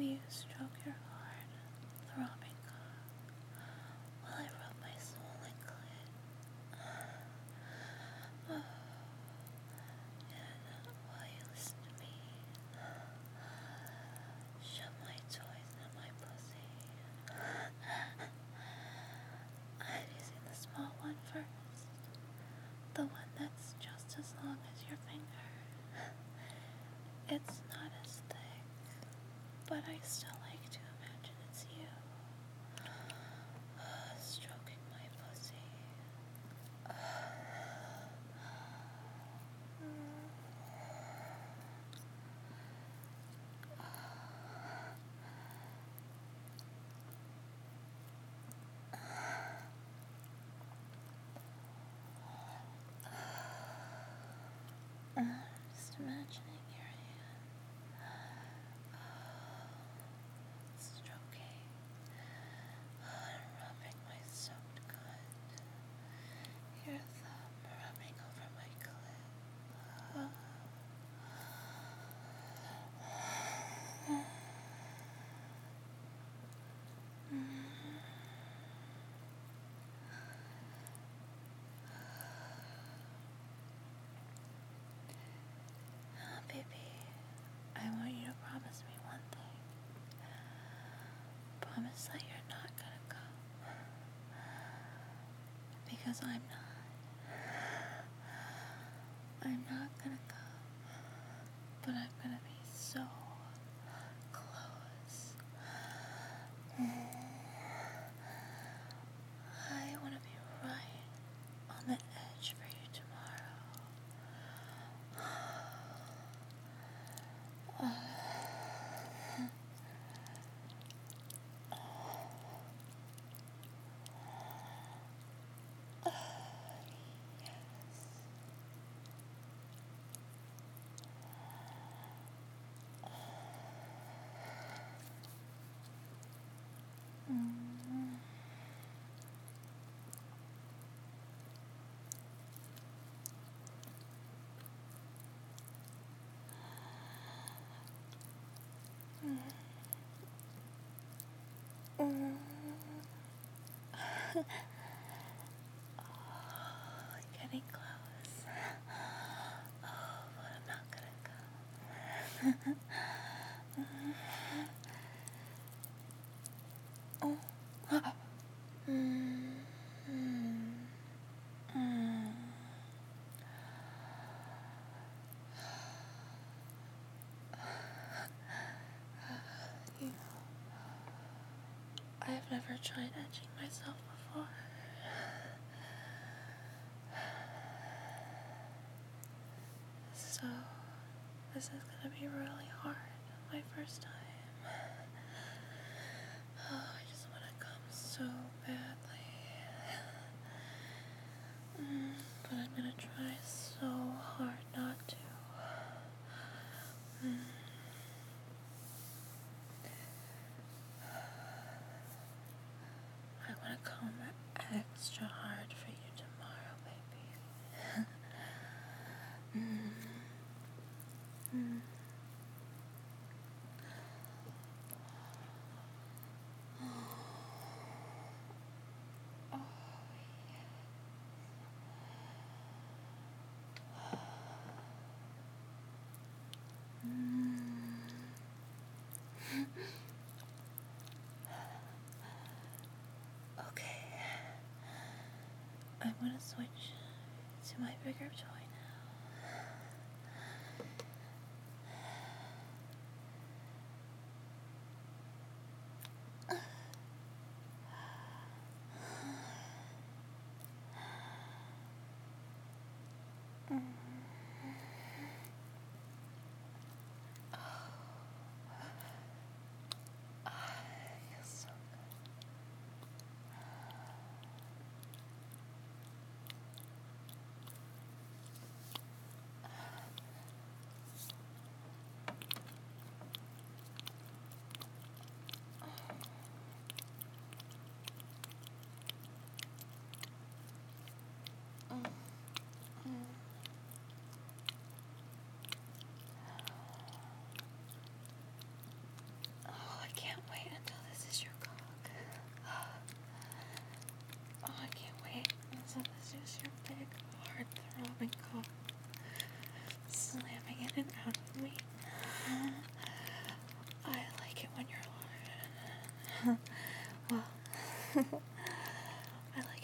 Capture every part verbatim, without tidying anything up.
you stroke your hard, throbbing cock while I rub my swollen clit. Oh, and while you listen to me, shove my toys in my pussy. I'm using the small one first, the one that's just as long as your finger. It's not as thick, but I still like to imagine it's you, uh, stroking my pussy. Uh, I'm just imagining your hand stroking and rubbing my soaked cunt. Your thumb rubbing over my clit. Uh, oh, baby, I want you to promise me one thing. Promise that you're not gonna come. Because I'm not. I'm not gonna come. But I'm gonna be so close. I wanna be right on the edge for you tomorrow. Oh, getting close. Oh, but I'm not gonna come. Oh. Mm. Mm. Mm. You know, I've never tried edging myself before. So, this is gonna be really hard, my first time. Oh, I just wanna come so badly. Mm, but I'm gonna try so hard not to. Mm. I wanna come extra hard for you tomorrow, baby. mm. Mm. Oh, yeah. Mm. Okay. I'm gonna switch to my bigger toy now. Mm. Oh. Ah, it feels so good.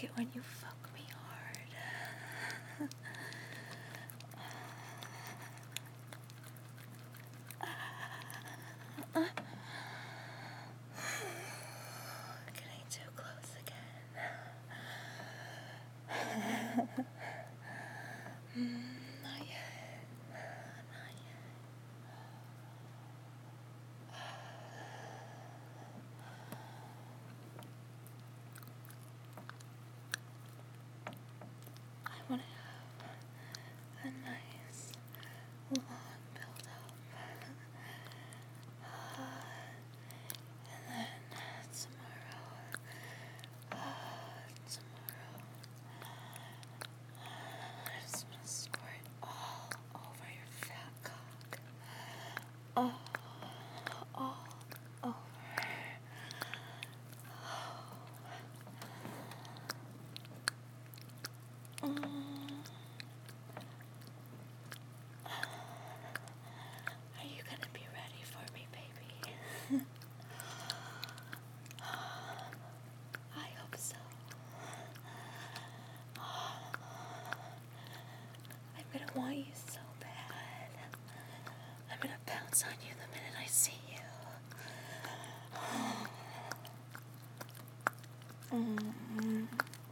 like it when you fuck me hard. Getting too close again. mm, not yet. Not yet. I want to have a nice long build up. Uh, and then tomorrow, uh, tomorrow, I just want to squirt all over your fat cock. All, all over. Mm. Are you gonna be ready for me, baby? I hope so. I'm gonna want you so bad. I'm gonna pounce on you the minute I see you. Mm.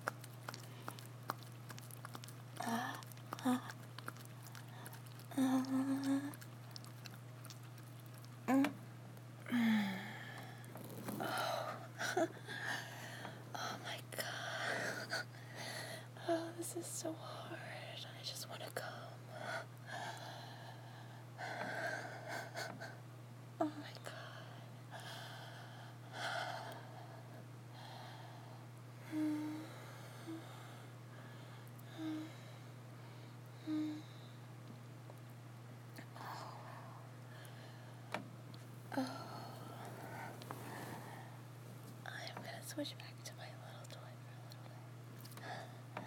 Uh, uh, uh, mm. Oh. Oh my god. Oh, this is so hard. I just want to come. Oh my god. Mm. Mm. Mm. Oh. I'm gonna switch back to my little toy for a little bit.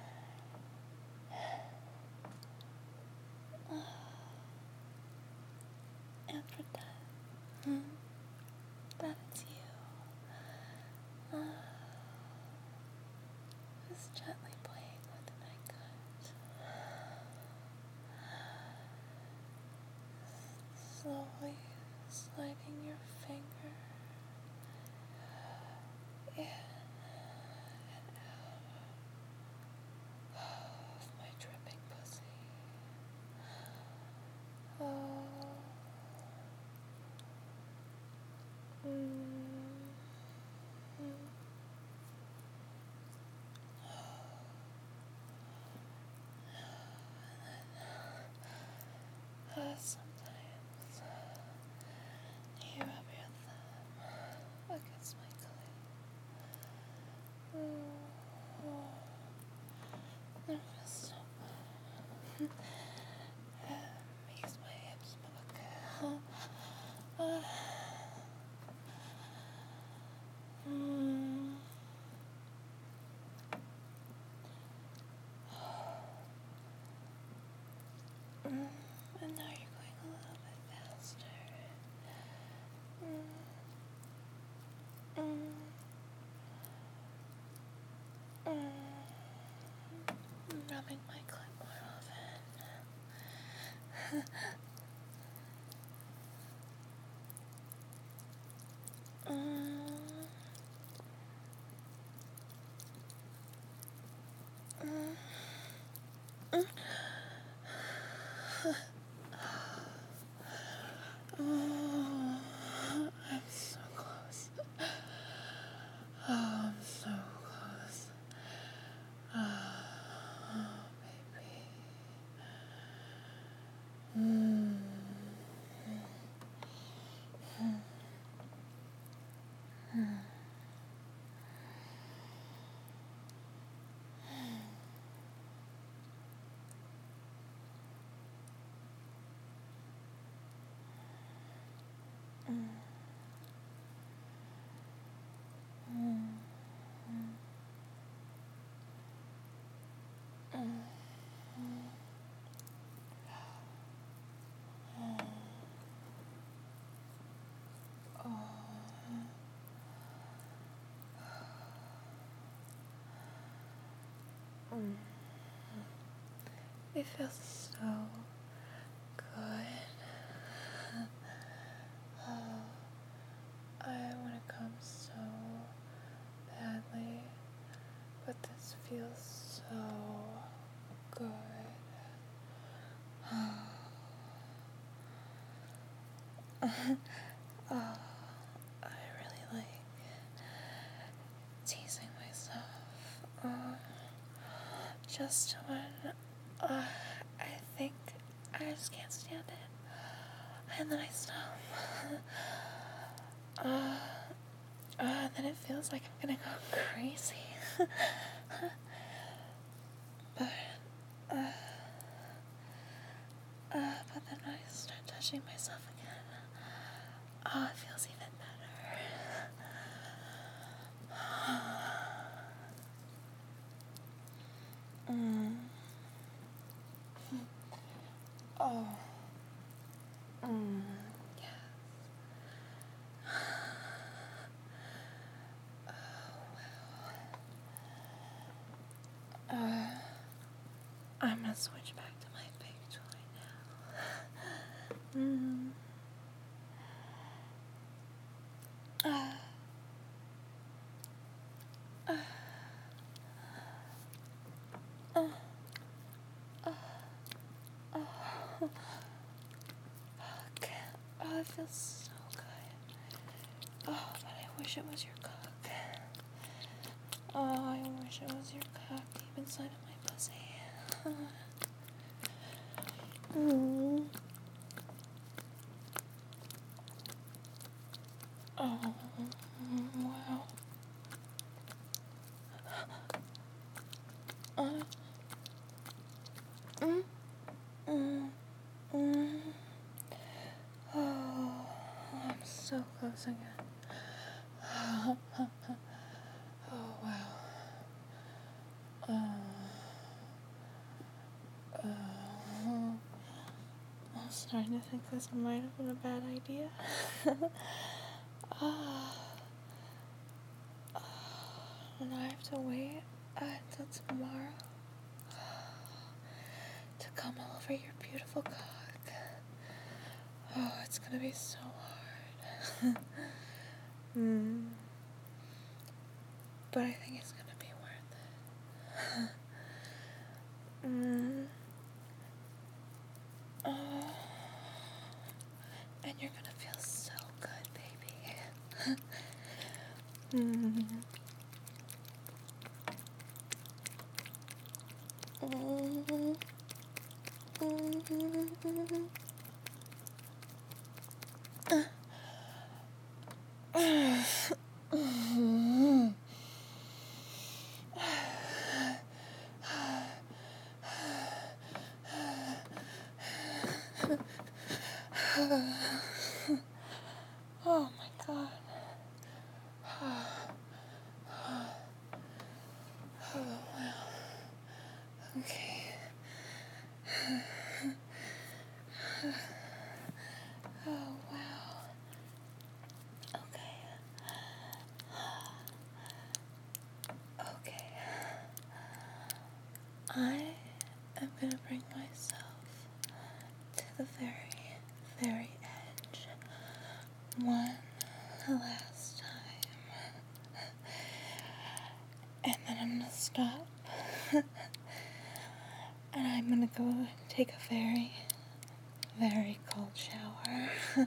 And for that, mm, that is you. Uh, just gently playing with my gut. Slowly sliding your finger in and out of my dripping pussy. Oh. Mm. Uh, sometimes you rub your thumb against my clit. Mm. Oh. It feels so good. It makes my hips look. Uh, mm. Mm. And now you're going a little bit faster. Mm. Mm. Mm. Rubbing my clit more often. mm. Mm. Mm. Oh, I'm so close. Oh, I'm so close. Oh, baby. Mm. Mm. Mm. Mm. Mm. Mm. It feels so good. Oh, I want to come so badly, but this feels so good. Oh, I really like teasing myself. Uh, just when uh, I think I just can't stand it, and then I stop. uh, uh, and then it feels like I'm gonna go crazy. but, uh, uh, but then I start touching myself again. Oh, it feels even better. mm. Oh. Mm. Yes. Oh, wow. Uh, I'm gonna switch back to my big toy now. mm. Uh. Uh. Uh. Uh. Oh. Fuck. Oh, it feels so good. Oh, but I wish it was your cock. Oh, I wish it was your cock deep inside of my pussy. mm. Oh, wow. Uh, mm, mm, mm. Oh, I'm so close again. Oh, wow. Uh, uh, I'm starting to think this might have been a bad idea. uh, uh, and I have to wait until tomorrow to come all over your beautiful cock. Oh, it's gonna be so hard. mm. But I think it's gonna be worth it. mm. Oh. And you're gonna feel so good, baby. mm. Mm. Mm. Oh my god. Oh wow. Okay. Oh wow. Okay. Okay. I am gonna bring myself to the very, very edge. One last time. And then I'm gonna stop. And I'm gonna go and take a very, very cold shower.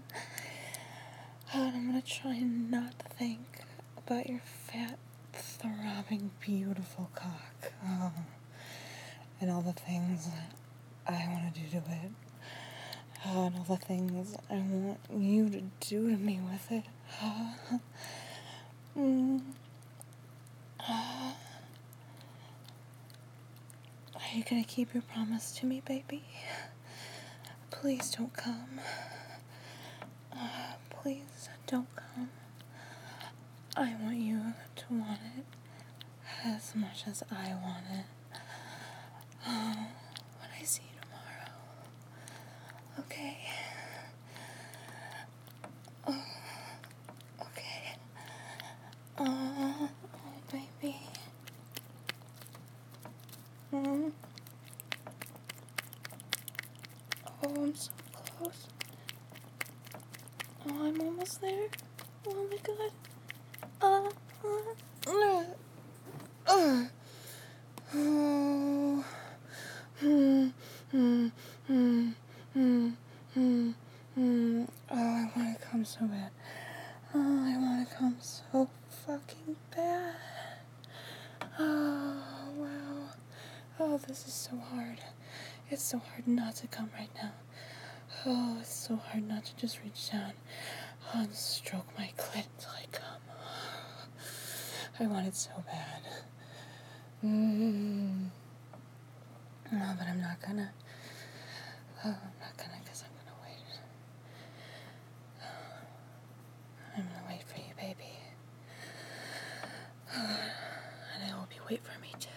And I'm gonna try not to think about your fat, throbbing, beautiful cock. Oh. And all the things I want to do to it. Oh, and all the things I want you to do to me with it. Oh. Mm. Oh. Are you gonna keep your promise to me, baby? Please don't come. Uh, please don't come. I want you to want it as much as I want it. Oh, when I see you tomorrow. Okay. Oh, okay. Oh, oh, baby. so close. Oh, I'm almost there. Oh my god. Uh, uh, uh, uh. Oh. Hmm. Hmm. Hmm. Hmm. Hmm. Hmm. Oh, I want to come so bad. Oh, I want to come so fucking bad. Oh, wow. Oh, this is so hard. It's so hard not to come right now. Oh, it's so hard not to just reach down and stroke my clit until I come. I want it so bad. Mm. No, but I'm not gonna. Oh, I'm not gonna because I'm gonna wait. I'm gonna wait for you, baby. And I hope you wait for me too.